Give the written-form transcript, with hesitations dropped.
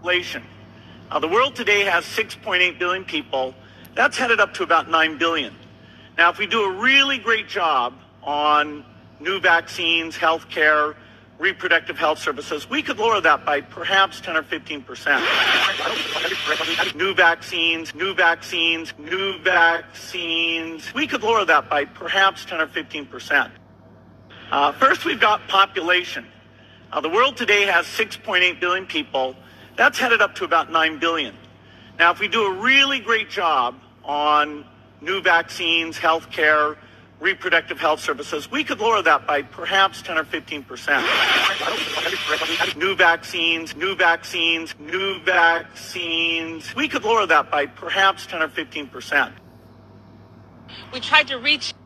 population. The world today has 6.8 billion people. That's headed up to about 9 billion. Now, if we do a really great job on new vaccines, healthcare, reproductive health services, we could lower that by perhaps 10 or 15%. New vaccines. We could lower that by perhaps 10 or 15%. First, we've got population. The world today has 6.8 billion people. That's headed up to about 9 billion. Now, if we do a really great job on new vaccines, healthcare, reproductive health services, we could lower that by perhaps 10 or 15%. New vaccines. We could lower that by perhaps 10 or 15%. We tried to reach